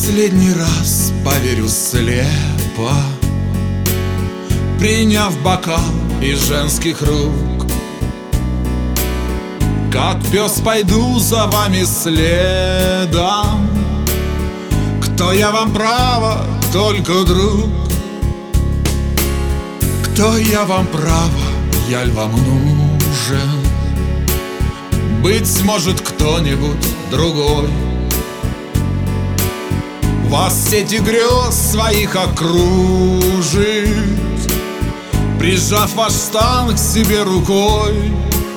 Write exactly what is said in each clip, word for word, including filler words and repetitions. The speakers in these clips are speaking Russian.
последний раз поверю слепо, приняв бокал из женских рук. Как пес пойду за вами следом. Кто я вам, право, только друг? Кто я вам, право, я ль вам нужен? Быть может, кто-нибудь другой вас сети грез своих окружит, прижав ваш стан к себе рукой.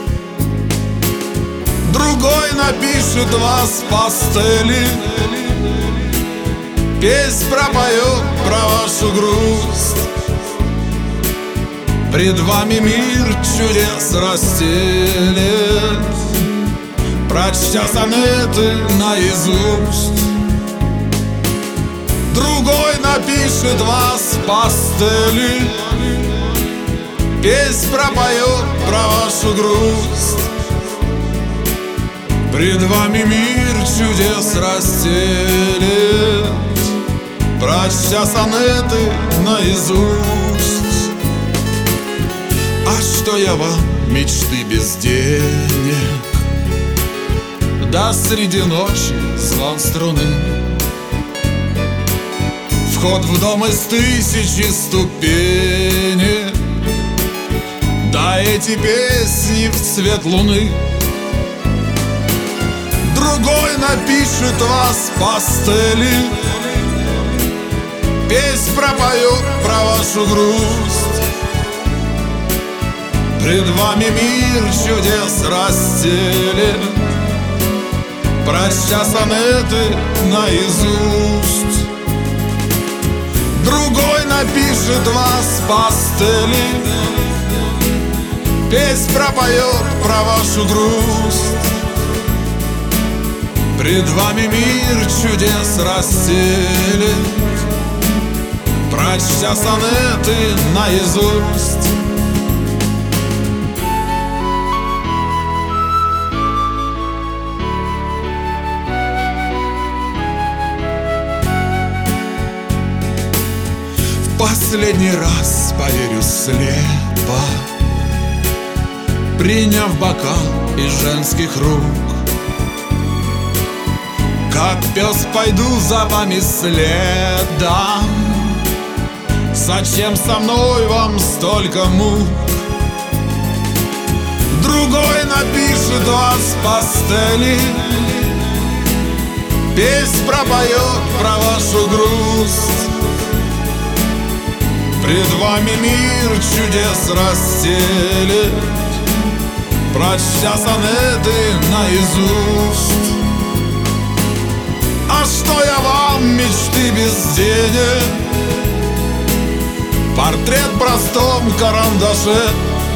Другой напишет вас в пастели, песнь пропоет про вашу грусть. Пред вами мир чудес расстелит, прочтя сонеты наизусть. Другой напишет вас в пастели, песнь пропоет про вашу грусть. Пред вами мир чудес расстелит, прочтя сонеты наизусть. А что я вам, мечты без денег, да среди ночи звон струны, вход в дом из тысячи ступенек, да эти песни в цвет луны. Другой напишет вас в пастели, песнь пропоет про вашу грусть. Пред вами мир чудес расстелит, прочтя сонеты наизусть. Другой напишет вас в пастели, песнь пропоет про вашу грусть. Пред вами мир чудес расстелит, прочтя сонеты наизусть. Последний раз поверю слепо, приняв бокал из женских рук. Как пес пойду за вами следом. Зачем со мной вам столько мук? Другой напишет вас в пастели, песнь пропоет про вашу грусть. Пред вами мир чудес расстелит, прочтя сонеты наизусть. А что я вам, мечты без денег, портрет в простом карандаше,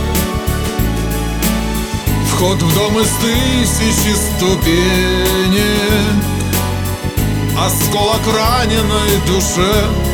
вход в дом из тысячи ступенек, осколок раненой душе.